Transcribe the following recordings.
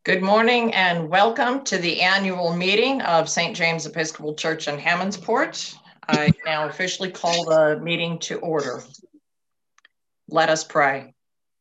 Good morning and welcome to the annual meeting of St. James Episcopal Church in Hammondsport. I now officially call the meeting to order. Let us pray.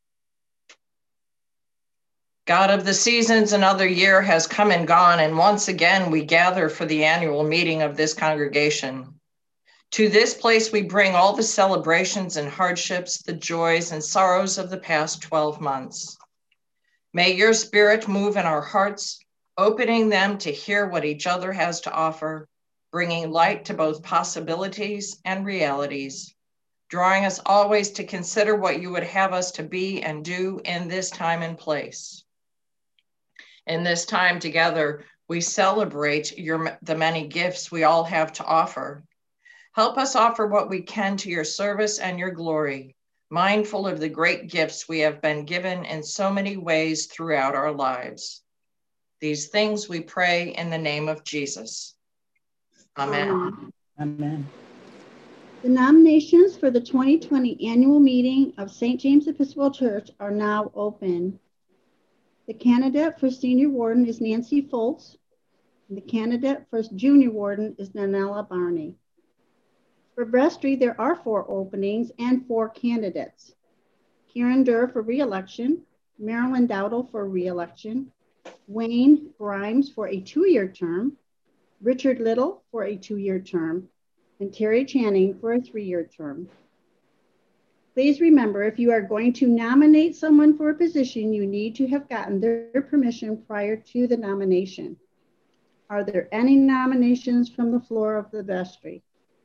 God of the seasons, another year has come and gone, and once again we gather for the annual meeting of this congregation. To this place we bring all the celebrations and hardships, the joys and sorrows of the past 12 months. May your spirit move in our hearts, opening them to hear what each other has to offer, bringing light to both possibilities and realities, drawing us always to consider what you would have us to be and do in this time and place. In this time together, we celebrate the many gifts we all have to offer. Help us offer what we can to your service and your glory, mindful of the great gifts we have been given in so many ways throughout our lives. These things we pray in the name of Jesus. Amen. Amen. The nominations for the 2020 annual meeting of St. James Episcopal Church are now open. The candidate for senior warden is Nancy Foltz, and the candidate for junior warden is Nanella Barney. For vestry, there are 4 openings and 4 candidates. Karen Durr for re-election, Marilyn Dowdle for re-election, Wayne Grimes for a 2-year term, Richard Little for a 2-year term, and Terry Channing for a 3-year term. Please remember, if you are going to nominate someone for a position, you need to have gotten their permission prior to the nomination. Are there any nominations from the floor of the vestry?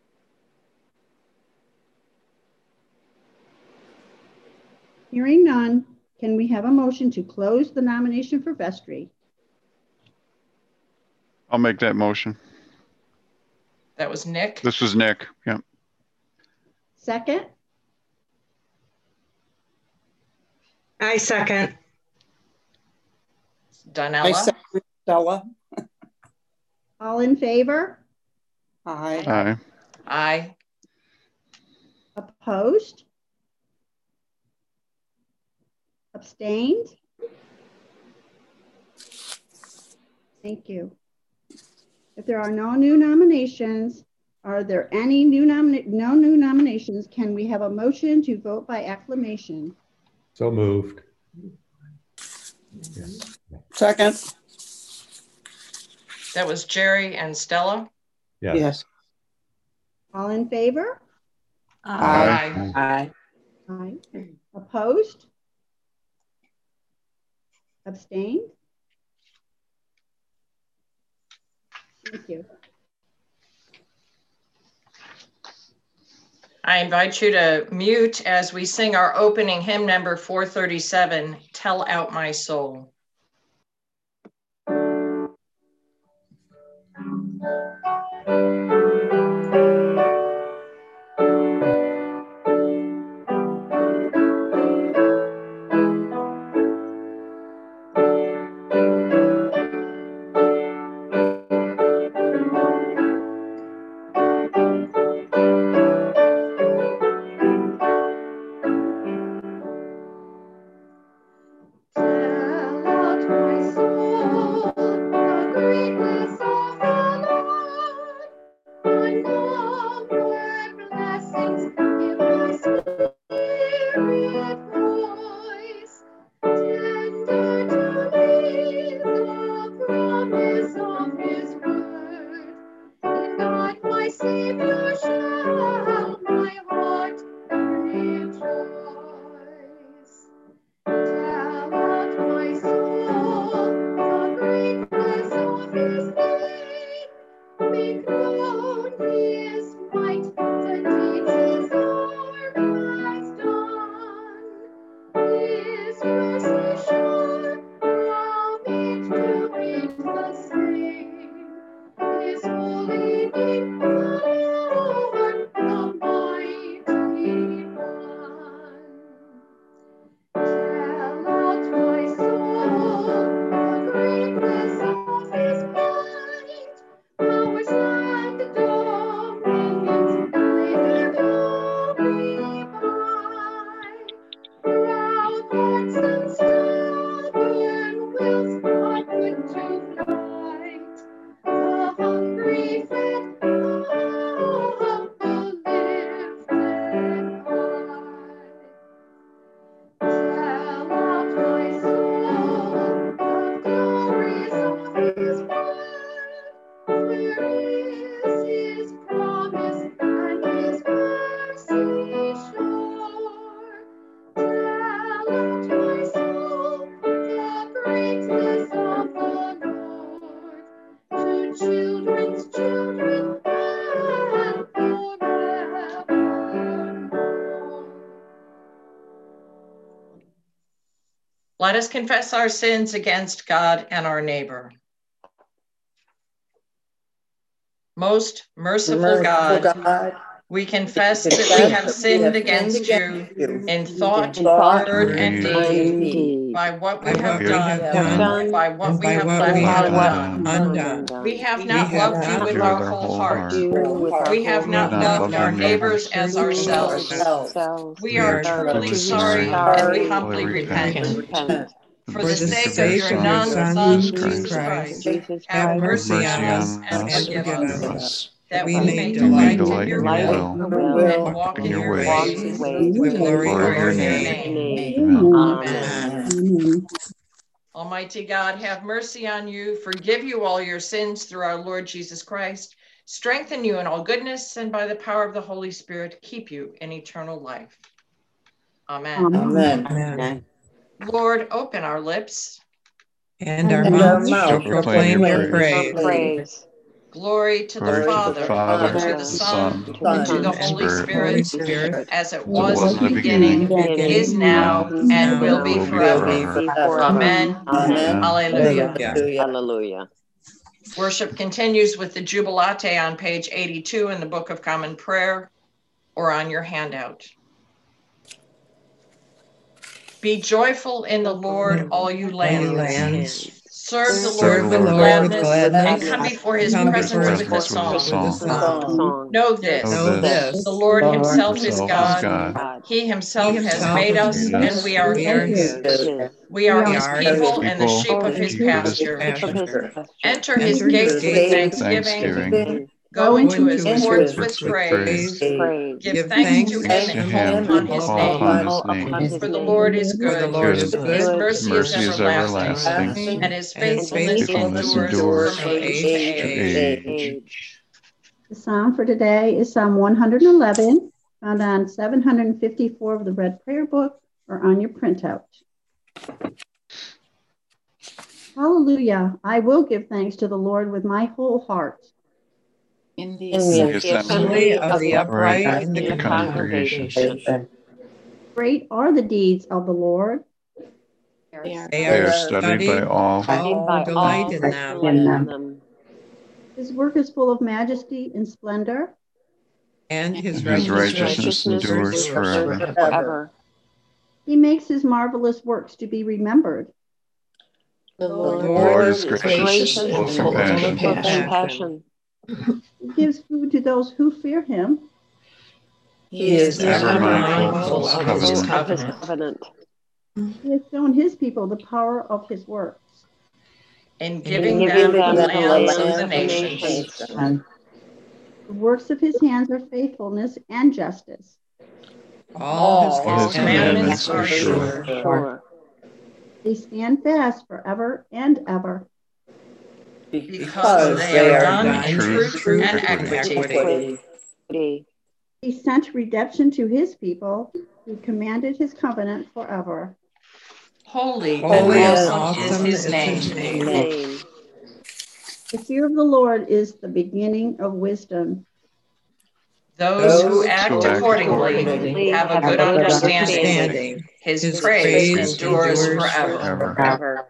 Hearing none, can we have a motion to close the nomination for vestry? I'll make that motion. That was Nick. This was Nick. Yeah. Second? I second. Donella. I second Stella. All in favor? Aye. Aye. Aye. Opposed? Abstained? Thank you. If there are no new nominations, are there any no new nominations? Can we have a motion to vote by acclamation? So moved. Second. That was Jerry and Stella. Yes. All in favor? Aye. Aye. Aye. Opposed? Abstained? Thank you. I invite you to mute as we sing our opening hymn number 437, Tell Out My Soul. Let us confess our sins against God and our neighbor. Most merciful God, we confess that we have sinned against you in thought, word, and deed, by what we have done, by what we have left undone. We have not loved you with our whole heart. We have not loved our neighbors as ourselves. We are truly sorry and we humbly repent. For the sake of your Son, Jesus Christ, have mercy on us and forgive us, that we may delight in your will and walk in your ways with glory for your name. Amen. Almighty God, have mercy on you, forgive you all your sins through our Lord Jesus Christ, strengthen you in all goodness, and by the power of the Holy Spirit, keep you in eternal life. Amen. Amen. Lord, open our lips, and our mouths shall proclaim your praise. Glory to the Father, and to the Son, and to the Holy Spirit, as it was in the beginning, is now, and will be forever. Amen. Alleluia. Hallelujah. Worship continues with the Jubilate on page 82 in the Book of Common Prayer, or on your handout. Be joyful in the Lord, all you lands. Serve the Lord with gladness, and come before his presence with a song. Know this, the Lord himself is God. He himself has made us, and we are his. We are his people and the sheep of his pasture. Enter his gates with thanksgiving. Go into his courts with praise. Give thanks to him and call upon his name. For the Lord is good. His mercy is everlasting, and his faithfulness endures from age to age. The psalm for today is Psalm 111, found on 754 of the Red Prayer Book or on your printout. Hallelujah. I will give thanks to the Lord with my whole heart. In the assembly of the upright in the congregation. Great are the deeds of the Lord. They are studied by all who delight in them. His work is full of majesty and splendor. And his righteousness endures forever. He makes his marvelous works to be remembered. The Lord is gracious and full of compassion. He gives food to those who fear him. He is ever mindful of his covenant. He has shown his people the power of his works. In giving them the lands of the nations. The works of his hands are faithfulness and justice. All his commandments are sure. They stand fast forever and ever. Because they are done in truth and equity. He sent redemption to his people. He commanded his covenant forever. Holy and awesome is his name. The fear of the Lord is the beginning of wisdom. Those who act accordingly have a good understanding. His praise endures forever.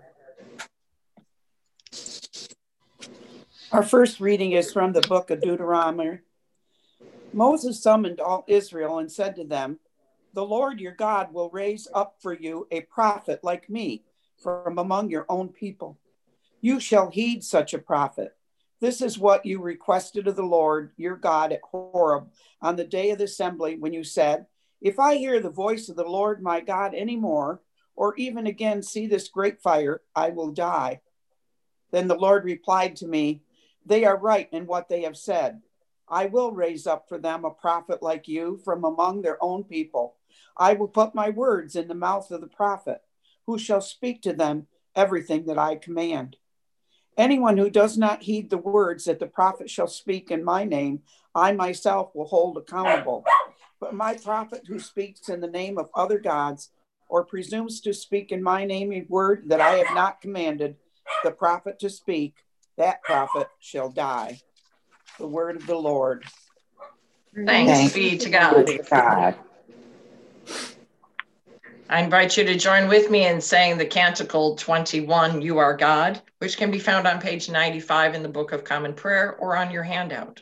Our first reading is from the book of Deuteronomy. Moses summoned all Israel and said to them, "The Lord your God will raise up for you a prophet like me from among your own people. You shall heed such a prophet. This is what you requested of the Lord your God at Horeb on the day of the assembly when you said, 'If I hear the voice of the Lord my God any more, or even again see this great fire, I will die.' Then the Lord replied to me, 'They are right in what they have said. I will raise up for them a prophet like you from among their own people. I will put my words in the mouth of the prophet, who shall speak to them everything that I command. Anyone who does not heed the words that the prophet shall speak in my name, I myself will hold accountable. But my prophet who speaks in the name of other gods or presumes to speak in my name a word that I have not commanded the prophet to speak, that prophet shall die.'" The word of the Lord. Thanks be to God. I invite you to join with me in saying the Canticle 21, You Are God, which can be found on page 95 in the Book of Common Prayer or on your handout.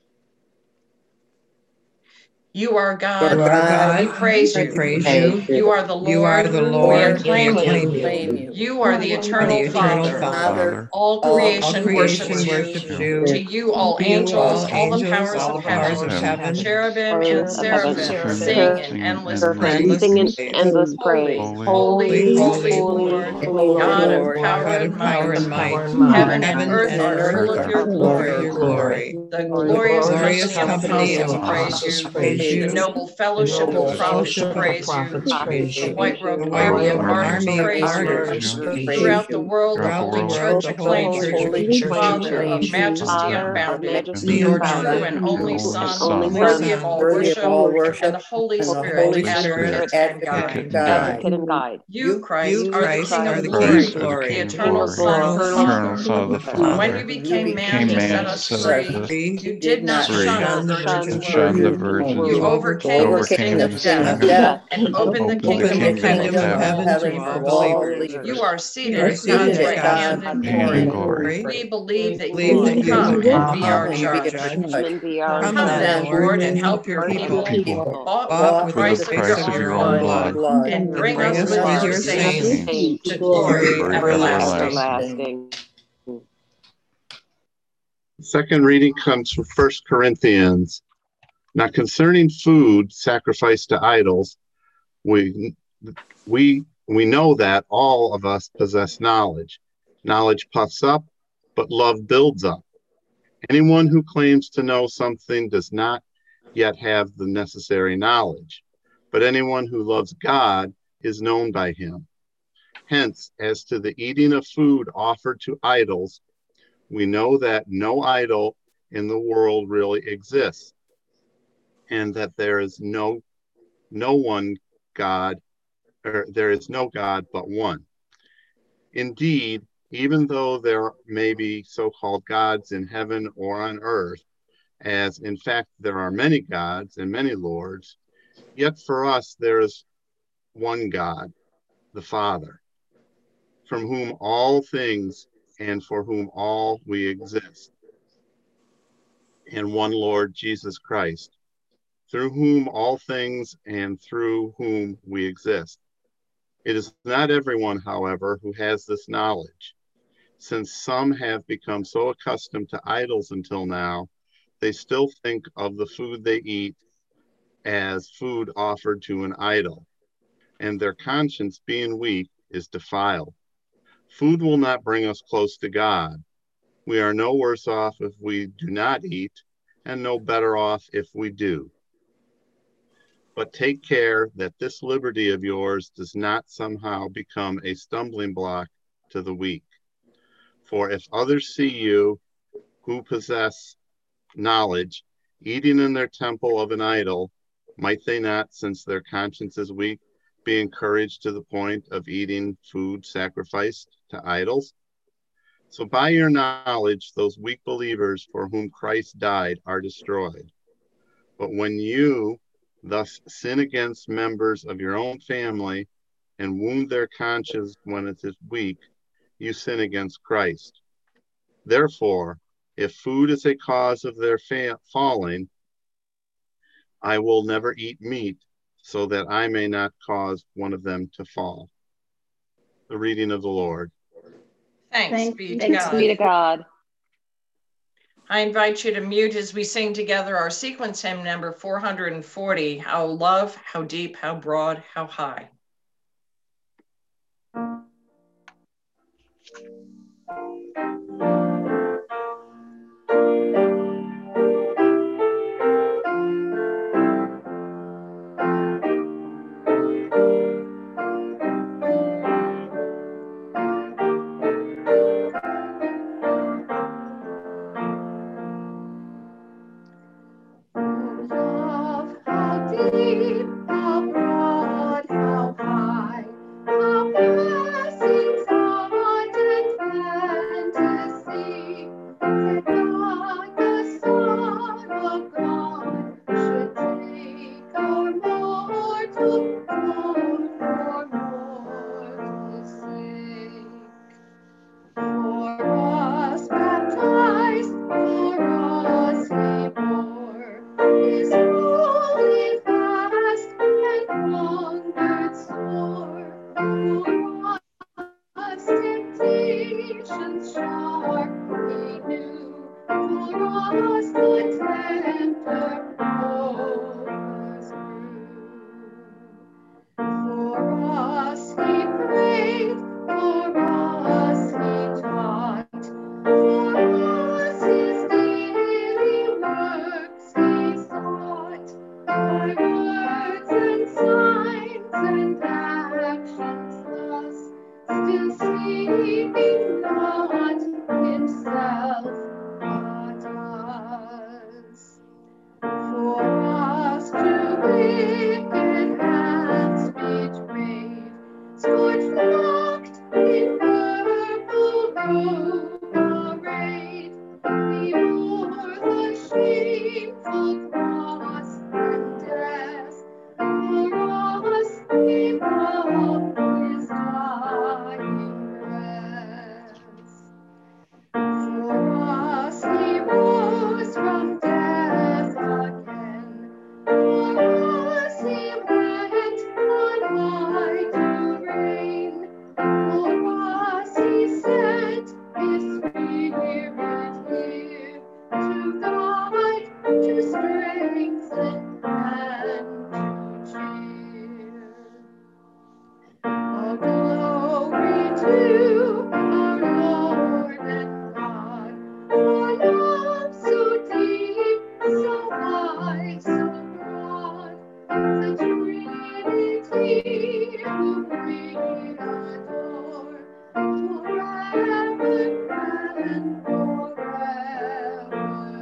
You are God. You are God. We praise you. You are the Lord. You are the Lord. We acclaim We you. acclaim you. You are the eternal Father. All creation worships you. To you, all angels, all the powers of heaven, cherubim and seraphim, sing in endless praise. Sing in endless praise. Holy, holy Lord, God of power and might. Heaven and earth are full of your glory. The glorious company of apostles praise you. The noble fellowship of prophets praise you. The white-robed army of martyrs praise you. Throughout the world, the Holy Church acclaims you. Father of majesty unbounded, your true and only Son, worthy of all worship, and the Holy Spirit, advocate and guide. Advocate and guide. You, Christ, are the King of Christ, glory, the Eternal eternal Son of the eternal Father. Son of the Father. When you became man to set us free, you did not shun the Virgin's birth. You overcame the sting of death and opened the kingdom of heaven to all believers. You are seated at God's right hand in glory. We believe that you will come and be our judge. Come then, Lord, and help your people, bought with the price of your own blood, and bring us with your saints to glory everlasting. Second reading comes from 1 Corinthians. Now concerning food sacrificed to idols, we know that all of us possess knowledge. Knowledge puffs up, but love builds up. Anyone who claims to know something does not yet have the necessary knowledge, but anyone who loves God is known by him. Hence, as to the eating of food offered to idols, we know that no idol in the world really exists, and that there is no God but one. Indeed, even though there may be so-called gods in heaven or on earth, as in fact there are many gods and many lords, yet for us there is one God, the Father, from whom all things and for whom all we exist, and one Lord Jesus Christ, through whom all things and through whom we exist. It is not everyone, however, who has this knowledge. Since some have become so accustomed to idols until now, they still think of the food they eat as food offered to an idol, and their conscience, being weak, is defiled. Food will not bring us close to God. We are no worse off if we do not eat, and no better off if we do. But take care that this liberty of yours does not somehow become a stumbling block to the weak. For if others see you, who possess knowledge, eating in their temple of an idol, might they not, since their conscience is weak, be encouraged to the point of eating food sacrificed to idols? So by your knowledge, those weak believers for whom Christ died are destroyed. But when you thus sin against members of your own family and wound their conscience when it is weak, you sin against Christ. Therefore, if food is a cause of their falling, I will never eat meat, so that I may not cause one of them to fall. The reading of the Lord. Thanks be to God. I invite you to mute as we sing together our sequence hymn number 440, How Love, How Deep, How Broad, How High. How blessings abundant plenty passions sharply new. For us the tender was grew. For us he prayed, for us he taught, for us his daily works he sought. By words and signs and actions thus, still seeking not himself, but us. For us to wicked hands betrayed, scourged, mocked, in purple robe arrayed, we bore the shameful cross and death. For us gave up his dying breath. For us he rose from death again. For us he went on high to reign. For us he sent his Spirit here to guide, to strengthen, and to cheer. All glory to our Lord and God, for love so deep, so wide, so broad, the Trinity whom we adore, forever and forever.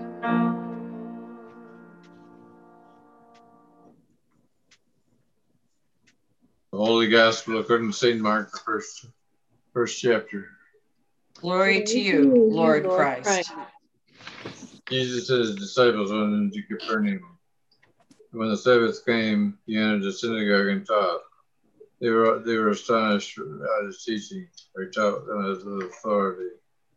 The Holy Gospel according to St. Mark, the first chapter. Glory to you, Lord Christ. Jesus and his disciples went into Capernaum. When the Sabbath came, he entered the synagogue and taught. They were astonished at his teaching, for he taught them with authority,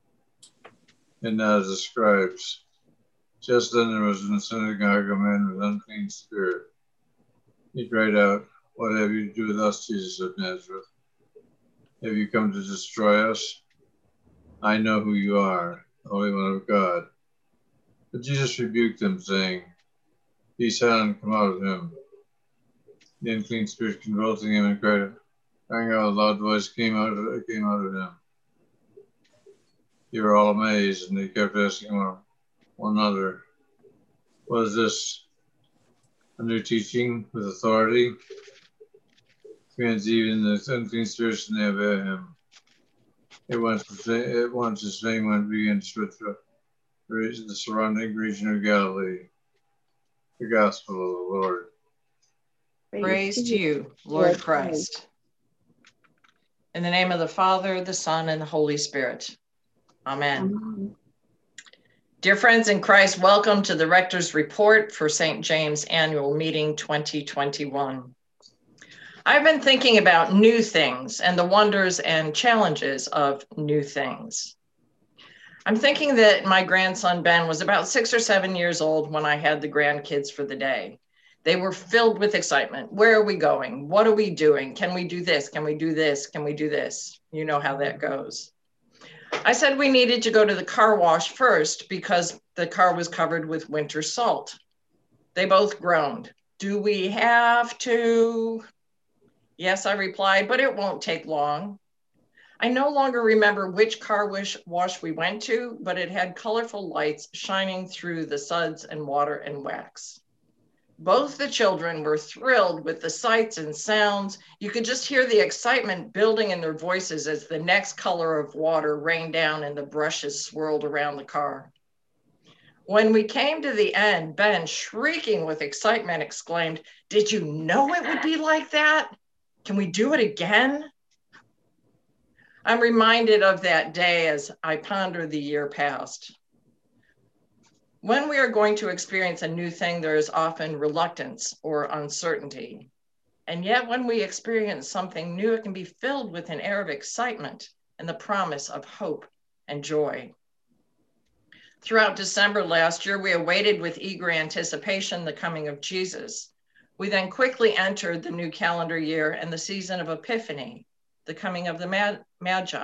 and not as the scribes. Just then there was in the synagogue a man with unclean spirit. He cried out, "What have you to do with us, Jesus of Nazareth? Have you come to destroy us? I know who you are, the Holy One of God." But Jesus rebuked them, saying, "Be silent, come out of him." The unclean spirit convulsing him and crying out with a loud voice came out of him. They were all amazed, and they kept asking one another, "What is this? A new teaching with authority? Commands even the unclean spirits, and they obey him." At once his fame began to spread through the surrounding region of Galilee. The Gospel of the Lord. Praise to you, Lord Christ. In the name of the Father, the Son, and the Holy Spirit. Amen. Amen. Dear friends in Christ, welcome to the Rector's Report for St. James Annual Meeting 2021. I've been thinking about new things and the wonders and challenges of new things. I'm thinking that my grandson Ben was about 6 or 7 years old when I had the grandkids for the day. They were filled with excitement. Where are we going? What are we doing? Can we do this? Can we do this? Can we do this? You know how that goes. I said we needed to go to the car wash first because the car was covered with winter salt. They both groaned. Do we have to? Yes, I replied, but it won't take long. I no longer remember which car wash we went to, but it had colorful lights shining through the suds and water and wax. Both the children were thrilled with the sights and sounds. You could just hear the excitement building in their voices as the next color of water rained down and the brushes swirled around the car. When we came to the end, Ben, shrieking with excitement, exclaimed, "Did you know it would be like that? Can we do it again?" I'm reminded of that day as I ponder the year past. When we are going to experience a new thing, there is often reluctance or uncertainty. And yet when we experience something new, it can be filled with an air of excitement and the promise of hope and joy. Throughout December last year, we awaited with eager anticipation the coming of Jesus. We then quickly entered the new calendar year and the season of Epiphany, the coming of the Magi,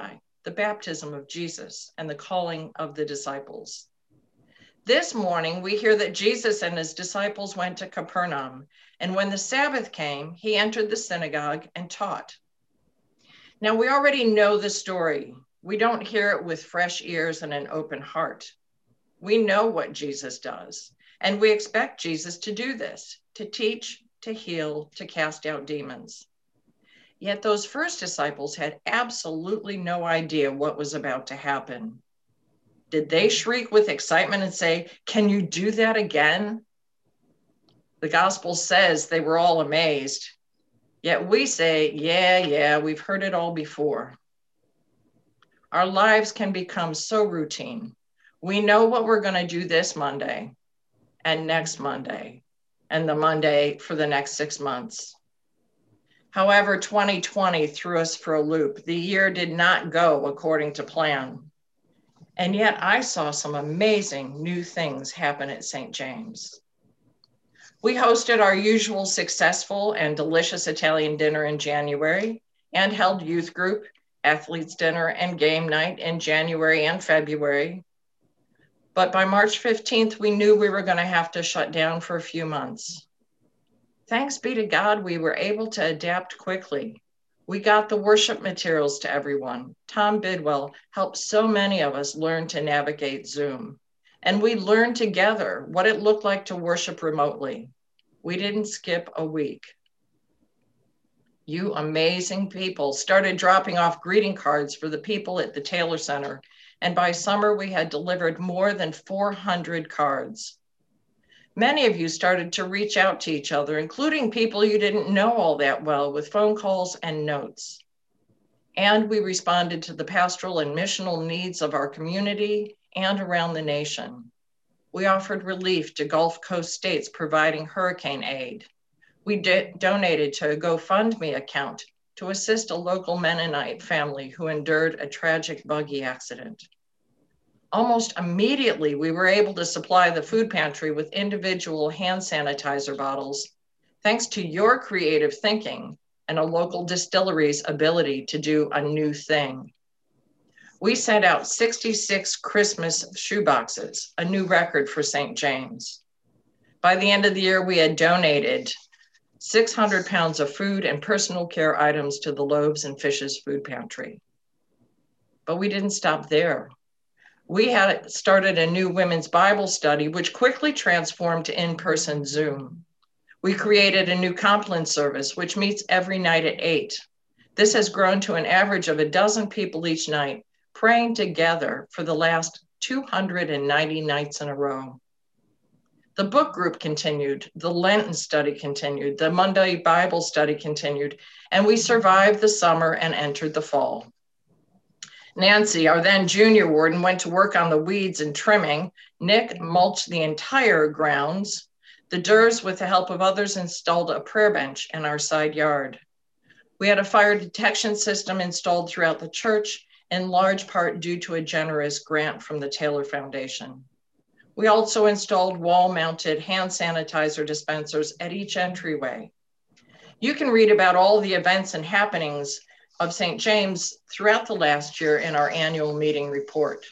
the baptism of Jesus, and the calling of the disciples. This morning, we hear that Jesus and his disciples went to Capernaum, and when the Sabbath came, he entered the synagogue and taught. Now, we already know the story. We don't hear it with fresh ears and an open heart. We know what Jesus does, and we expect Jesus to do this, to teach, to heal, to cast out demons. Yet those first disciples had absolutely no idea what was about to happen. Did they shriek with excitement and say, "Can you do that again?" The gospel says they were all amazed. Yet we say, yeah, we've heard it all before. Our lives can become so routine. We know what we're going to do this Monday and next Monday and the Monday for the next 6 months. However, 2020 threw us for a loop. The year did not go according to plan. And yet I saw some amazing new things happen at St. James. We hosted our usual successful and delicious Italian dinner in January and held youth group, athletes dinner, and game night in January and February. But by March 15th, we knew we were going to have to shut down for a few months. Thanks be to God, we were able to adapt quickly. We got the worship materials to everyone. Tom Bidwell helped so many of us learn to navigate Zoom. And we learned together what it looked like to worship remotely. We didn't skip a week. You amazing people started dropping off greeting cards for the people at the Taylor Center. And by summer, we had delivered more than 400 cards. Many of you started to reach out to each other, including people you didn't know all that well, with phone calls and notes. And we responded to the pastoral and missional needs of our community and around the nation. We offered relief to Gulf Coast states providing hurricane aid. We donated to a GoFundMe account to assist a local Mennonite family who endured a tragic buggy accident. Almost immediately, we were able to supply the food pantry with individual hand sanitizer bottles, thanks to your creative thinking and a local distillery's ability to do a new thing. We sent out 66 Christmas shoeboxes, a new record for St. James. By the end of the year, we had donated 600 pounds of food and personal care items to the Loaves and Fishes food pantry. But we didn't stop there. We had started a new women's Bible study, which quickly transformed to in-person Zoom. We created a new Compline service, which meets every night at 8. This has grown to an average of 12 people each night, praying together for the last 290 nights in a row. The book group continued, the Lenten study continued, the Monday Bible study continued, and we survived the summer and entered the fall. Nancy, our then junior warden, went to work on the weeds and trimming. Nick mulched the entire grounds. The Durs, with the help of others, installed a prayer bench in our side yard. We had a fire detection system installed throughout the church, in large part due to a generous grant from the Taylor Foundation. We also installed wall-mounted hand sanitizer dispensers at each entryway. You can read about all the events and happenings of St. James throughout the last year in our annual meeting report.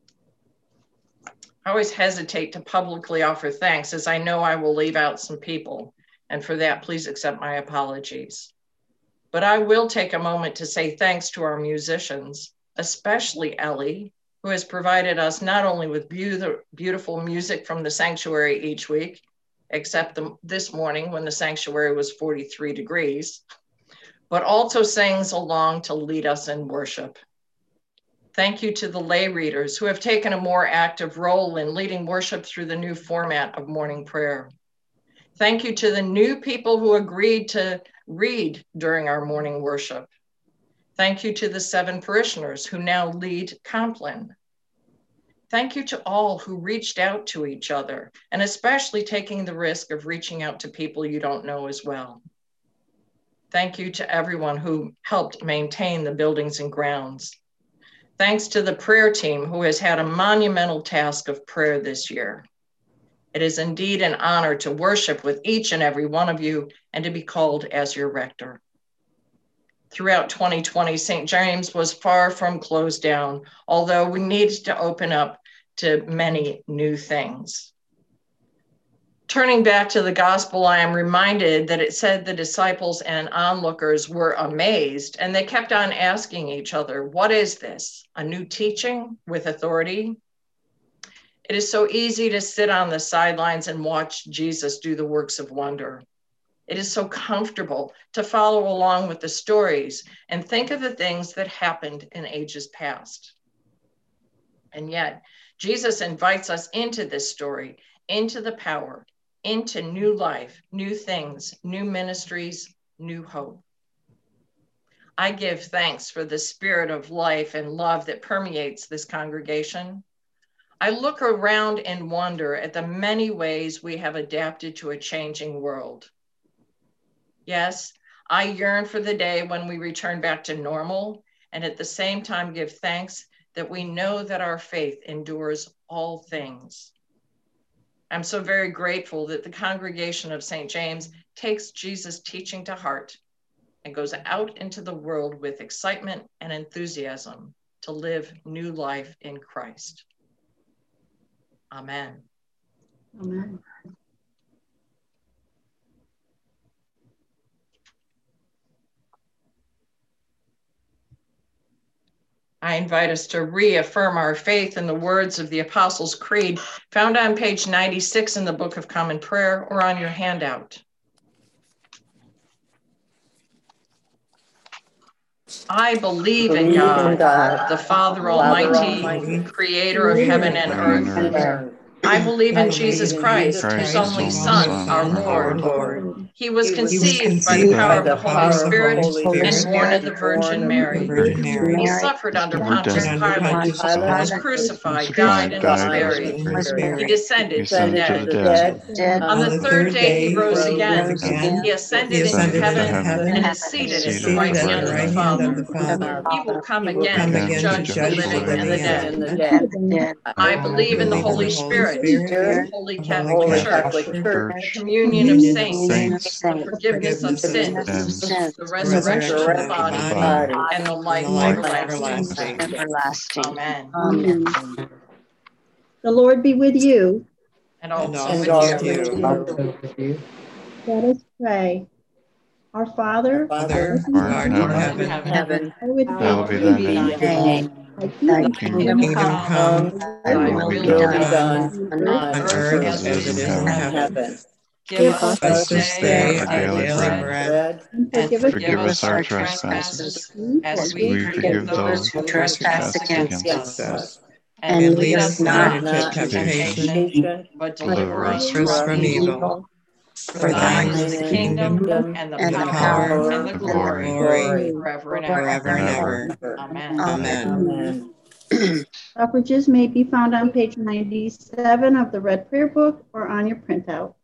I always hesitate to publicly offer thanks, as I know I will leave out some people, and for that, please accept my apologies. But I will take a moment to say thanks to our musicians, especially Ellie, who has provided us not only with beautiful music from the sanctuary each week, except this morning when the sanctuary was 43 degrees, but also sings along to lead us in worship. Thank you to the lay readers who have taken a more active role in leading worship through the new format of morning prayer. Thank you to the new people who agreed to read during our morning worship. Thank you to the 7 parishioners who now lead Compline. Thank you to all who reached out to each other, and especially taking the risk of reaching out to people you don't know as well. Thank you to everyone who helped maintain the buildings and grounds. Thanks to the prayer team who has had a monumental task of prayer this year. It is indeed an honor to worship with each and every one of you and to be called as your rector. Throughout 2020, St. James was far from closed down, although we needed to open up to many new things. Turning back to the gospel, I am reminded that it said the disciples and onlookers were amazed, and they kept on asking each other, what is this? A new teaching with authority? It is so easy to sit on the sidelines and watch Jesus do the works of wonder. It is so comfortable to follow along with the stories and think of the things that happened in ages past. And yet, Jesus invites us into this story, into the power, into new life, new things, new ministries, new hope. I give thanks for the spirit of life and love that permeates this congregation. I look around and wonder at the many ways we have adapted to a changing world. Yes, I yearn for the day when we return back to normal, and at the same time give thanks that we know that our faith endures all things. I'm so very grateful that the congregation of St. James takes Jesus' teaching to heart and goes out into the world with excitement and enthusiasm to live new life in Christ. Amen. Amen. I invite us to reaffirm our faith in the words of the Apostles' Creed, found on page 96 in the Book of Common Prayer or on your handout. I believe in God, the Father Almighty, creator of heaven and earth. I believe in Jesus Christ, his only Son, our Lord. He was conceived by the power of the Holy Spirit and born of the Virgin Mary. He suffered under Pontius Pilate, was crucified, died, and was buried. He descended to the dead. On the third day, he rose again. He ascended into heaven and is seated at the right hand of the Father. He will come again to judge the living and the dead. I believe in the Holy Spirit, the Holy Catholic Church, the communion of saints, the forgiveness of sins, the resurrection of the body, and the life everlasting. Amen. Amen. The Lord be with you. And also with you. Let us pray. Our Father, Father, who art in heaven, hallowed be be thy name. Thy kingdom come, thy will be done on earth as it is in heaven. give us this day our daily bread, and forgive us our trespasses, as we forgive those who trespass against us. And lead us not into temptation, but deliver us from evil. For thine is the kingdom, and the power, and the glory, forever and ever. Amen. Amen. Suffrages may be found on page 97 of the Red Prayer Book or on your printout.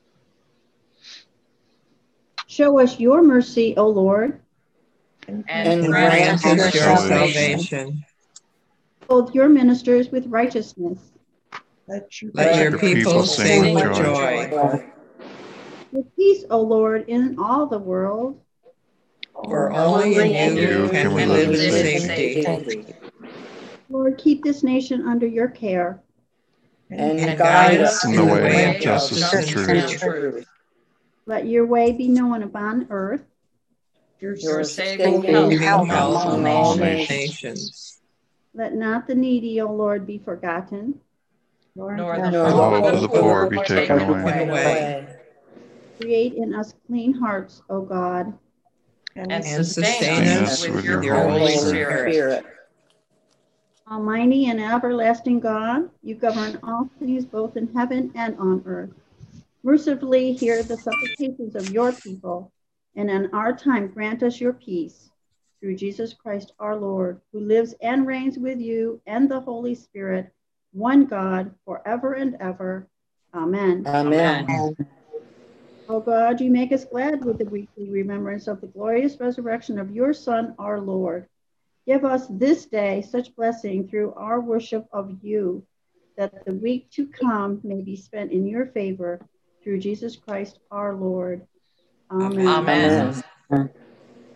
Show us your mercy, O Lord, and grant us your salvation. Clothe your ministers with righteousness. Let your people sing with joy. With peace, O Lord, in all the world. For only in you can we live in safety. Lord, keep this nation under your care. And guide us in the way of justice and truth. Let your way be known upon earth. Your saving health among all nations. Let not the needy, O Lord, be forgotten. Nor the hope of the poor be taken away. Create in us clean hearts, O God. And sustain us with your Holy Spirit. Almighty and everlasting God, you govern all things both in heaven and on earth. Mercifully hear the supplications of your people, and in our time grant us your peace. Through Jesus Christ our Lord, who lives and reigns with you and the Holy Spirit, one God, forever and ever. Amen. Amen. O God, you make us glad with the weekly remembrance of the glorious resurrection of your Son, our Lord. Give us this day such blessing through our worship of you, that the week to come may be spent in your favor, through Jesus Christ our Lord. Amen. Amen.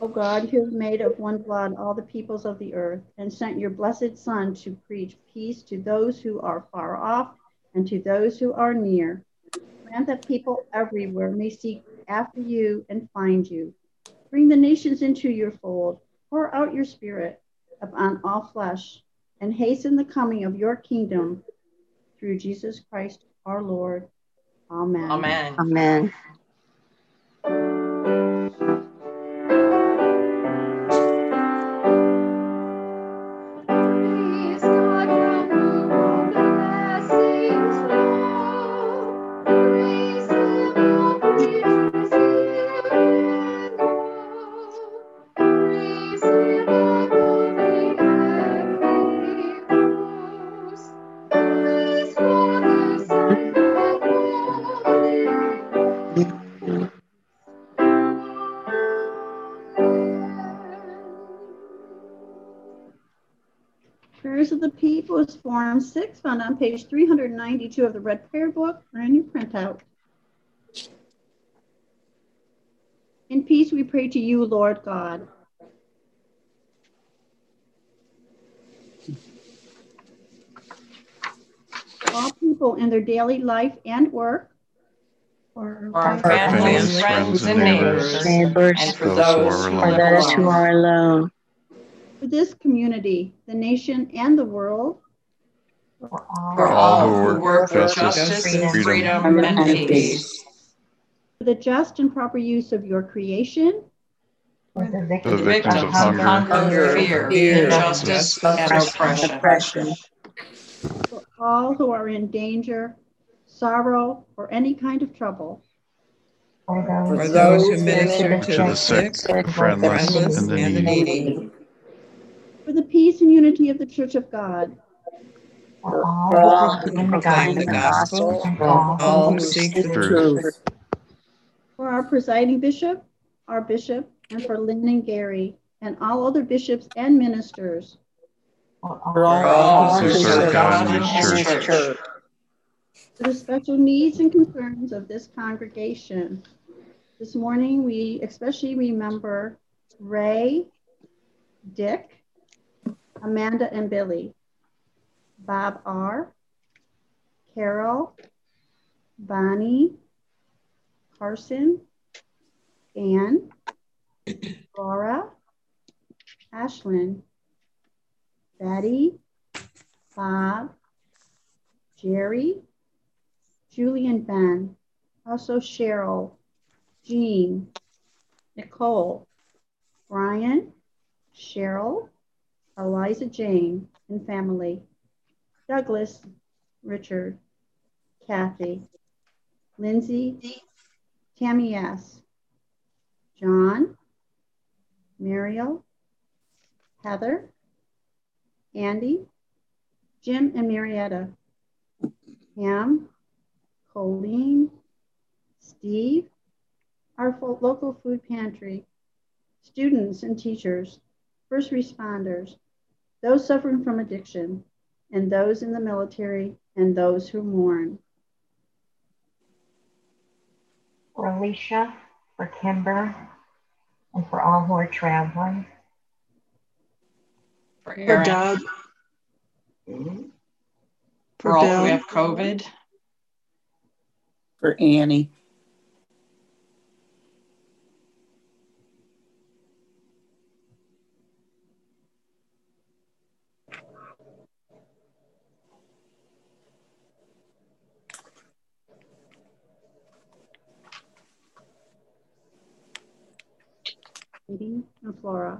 O God, who have made of one blood all the peoples of the earth, and sent your blessed Son to preach peace to those who are far off and to those who are near, grant that people everywhere may seek after you and find you. Bring the nations into your fold, pour out your Spirit upon all flesh, and hasten the coming of your kingdom through Jesus Christ our Lord. Amen. Amen. Amen. Praise God from whom all blessings flow. Praise Him, all creatures hear and know. Praise Him, all the heavenly hosts. Praise Father, Son, and Holy Ghost. Prayers of the People is Form 6, found on page 392 of the Red Prayer Book or in your printout. In peace we pray to you, Lord God. All people in their daily life and work, For our families, friends, and neighbors, and for those who For those who are alone. for this community, the nation, and the world, for all who work for justice, freedom, and peace. for the just and proper use of your creation, For the victims of hunger, fear, injustice, and oppression. for all who are in danger, sorrow, or any kind of trouble, For those who minister to the sick, friendless, and the needy. for the peace and unity of the Church of God, For all who proclaim the gospel, for all who seek the truth. for our presiding bishop, our bishop, and for Lynn and Gary, and all other bishops and ministers, For all who serve God and His church. for the special needs and concerns of this congregation. This morning, we especially remember Ray, Dick, Amanda and Billy, Bob R., Carol, Bonnie, Carson, Ann, Laura, Ashlyn, Betty, Bob, Jerry, Julie and Ben, also Cheryl, Jean, Nicole, Brian, Cheryl, Eliza Jane, and family, Douglas, Richard, Kathy, Lindsay, Tammy S., John, Mariel, Heather, Andy, Jim and Marietta, Pam, Colleen, Steve, our local food pantry, students and teachers, first responders, those suffering from addiction, and those in the military, and those who mourn. For Alicia, for Kimber, and for all who are traveling. For Aaron. Doug. For all who have COVID. For Annie. Katie and Flora.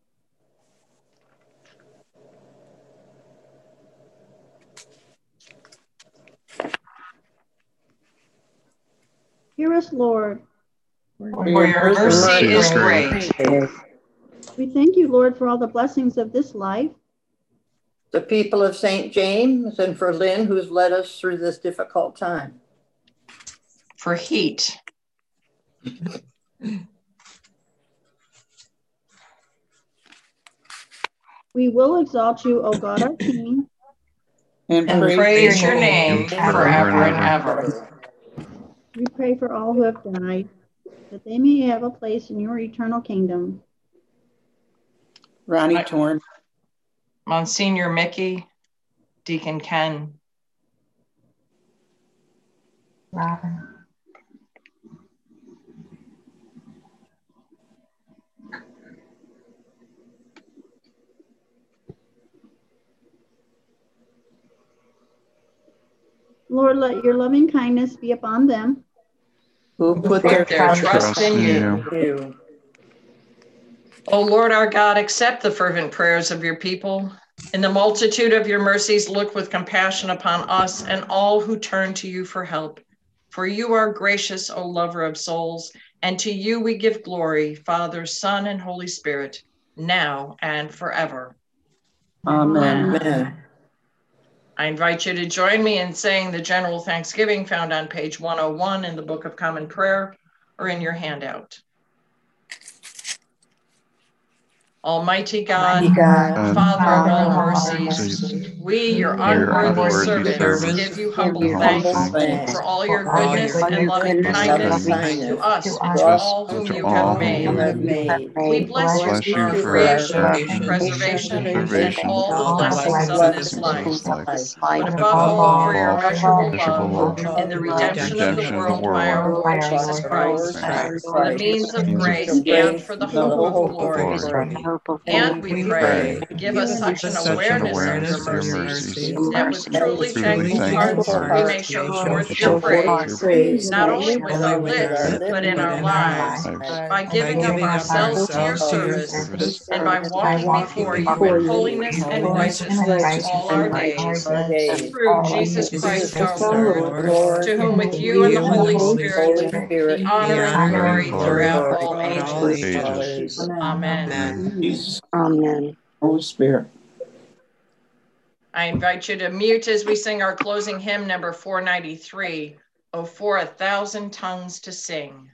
Hear us, Lord. For your mercy is great. We thank you, Lord, for all the blessings of this life. The people of St. James, and for Lynn, who's led us through this difficult time. For heat. We will exalt you, O God, our King, and praise your name forever and ever. We pray for all who have died, that they may have a place in your eternal kingdom. Ronnie Torn. Monsignor Mickey, Deacon Ken. Robin. Lord, let your loving kindness be upon them Who put their trust in you. O Lord our God, accept the fervent prayers of your people. In the multitude of your mercies, look with compassion upon us and all who turn to you for help. For you are gracious, O lover of souls, and to you we give glory, Father, Son, and Holy Spirit, now and forever. Amen. Amen. I invite you to join me in saying the general thanksgiving found on page 101 in the Book of Common Prayer or in your handout. Almighty God, Father of all mercies, we, your unworthy servants, give you humble thanks for all your goodness and loving kindness to us and to all whom you have made. We bless you for our creation, preservation, and all the blessings of this life, but above all for your immeasurable love and the redemption of the world by our Lord Jesus Christ, for the means of grace and for the hope of glory. And we pray, give us such an awareness of your mercies, that with truly thankful hearts we may show forth your praise, not only with our lips, but in our lives, by giving up ourselves to your service, and by walking before you in holiness and righteousness all our days, through Jesus Christ our Lord, to whom with you and the Holy Spirit be honor and glory throughout all ages. Amen. Amen. Holy Spirit. I invite you to mute as we sing our closing hymn, number 493, "Oh, for 1,000 tongues to sing."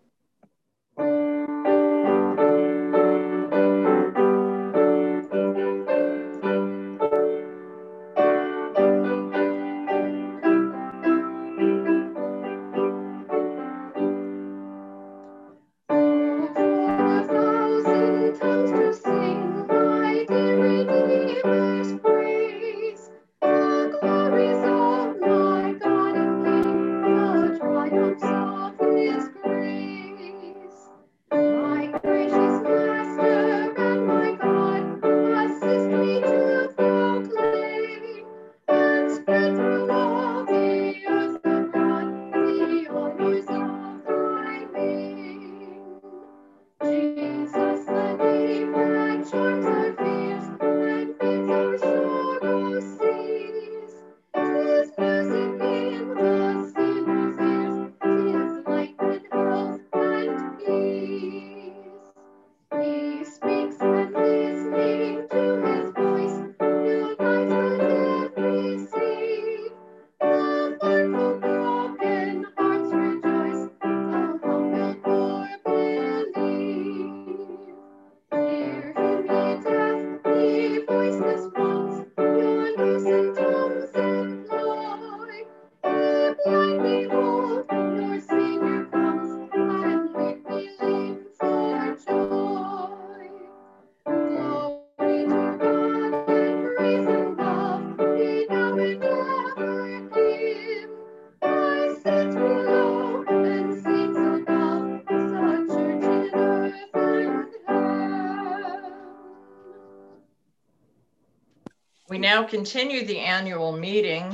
We now continue the annual meeting.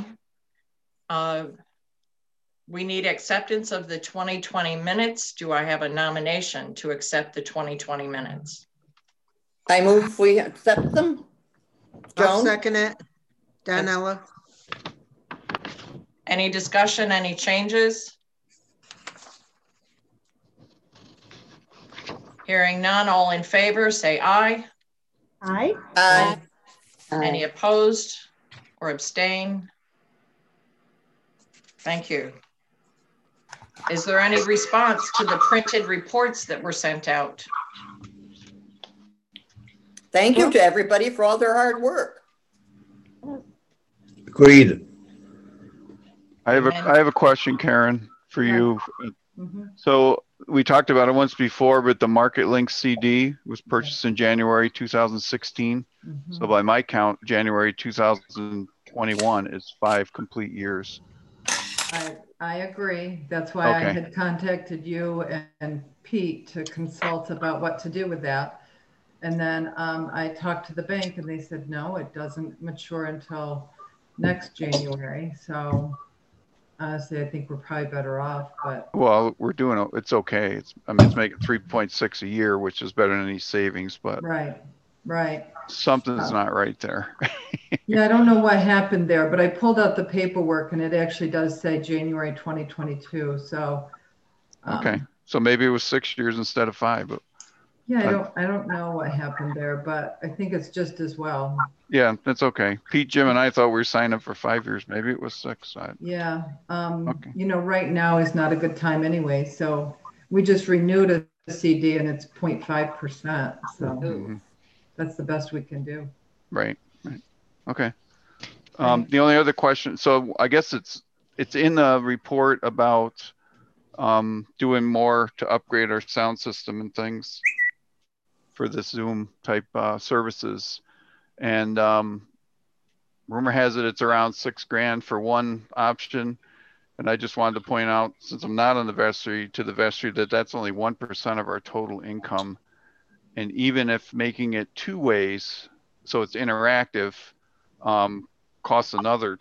We need acceptance of the 2020 minutes. Do I have a nomination to accept the 2020 minutes? I move we accept them. Joan? I'll second it. Danella. Any discussion, any changes? Hearing none, all in favor, say aye. Aye. Aye. Any opposed or abstain? Thank you. Is there any response to the printed reports that were sent out? Thank you to everybody for all their hard work. Agreed. I have a question, Karen, for you. So we talked about it once before, but the Market Link CD was purchased in January 2016. So by my count, January 2021 is 5 complete years. I agree. That's why I Okay. had contacted you and Pete to consult about what to do with that. And then I talked to the bank and they said, no, it doesn't mature until next January. So honestly, I think we're probably better off, but. Well, we're doing, it's okay. I mean, it's making 3.6 a year, which is better than any savings, but Right. something's not right there. Yeah, I don't know what happened there, but I pulled out the paperwork and it actually does say January 2022. So. Okay. So maybe it was 6 years instead of 5, but. Yeah, I don't know what happened there, but I think it's just as well. Yeah, that's okay. Pete, Jim, and I thought we were signing up for 5 years. Maybe it was 6. Yeah. Okay. You know, right now is not a good time anyway. So we just renewed a CD and it's 0.5%. So that's the best we can do. Right. Okay. The only other question, so I guess it's in the report about doing more to upgrade our sound system and things for this Zoom type services. And rumor has it it's around $6,000 for one option. And I just wanted to point out, since I'm not on the vestry, that that's only 1% of our total income. And even if making it 2 ways, so it's interactive, costs another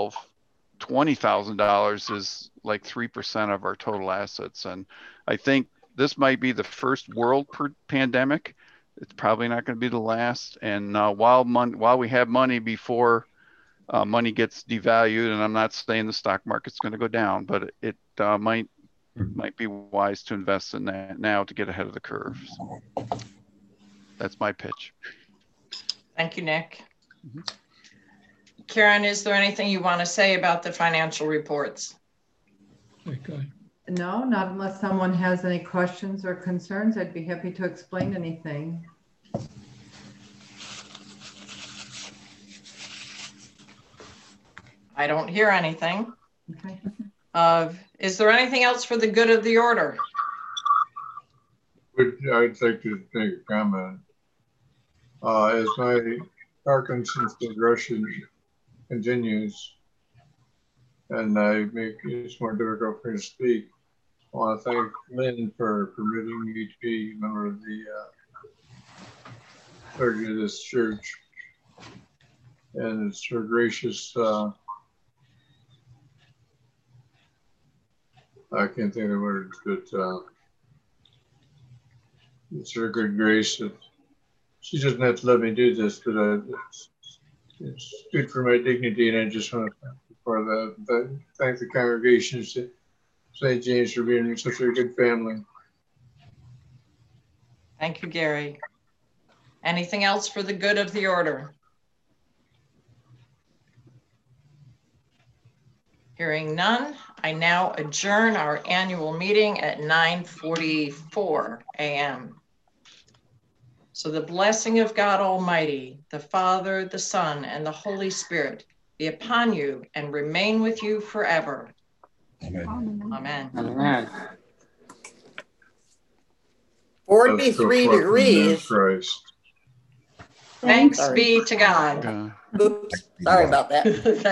$20,000 is like 3% of our total assets. And I think this might be the first world pandemic. It's probably not going to be the last. And while we have money before money gets devalued, and I'm not saying the stock market's going to go down, but it might be wise to invest in that now to get ahead of the curve. So that's my pitch. Thank you, Nick. Karen, is there anything you want to say about the financial reports? Okay. No, not unless someone has any questions or concerns. I'd be happy to explain anything. I don't hear anything. Okay. Is there anything else for the good of the order? I'd like to make a comment. As my Parkinson's progression continues, and it's more difficult for me to speak, I want to thank Lynn for permitting me to be a member of the clergy of this church. And it's her gracious, I can't think of the words, but it's her good grace that she doesn't have to let me do this, but it's good for my dignity, and I just want to thank the congregations at St. James for being such a good family. Thank you, Gary. Anything else for the good of the order? Hearing none, I now adjourn our annual meeting at 9:44 a.m. So the blessing of God Almighty, the Father, the Son, and the Holy Spirit be upon you and remain with you forever. Amen. Amen. Amen. 43 degrees. Christ. Thanks be to God. Oops, sorry about that.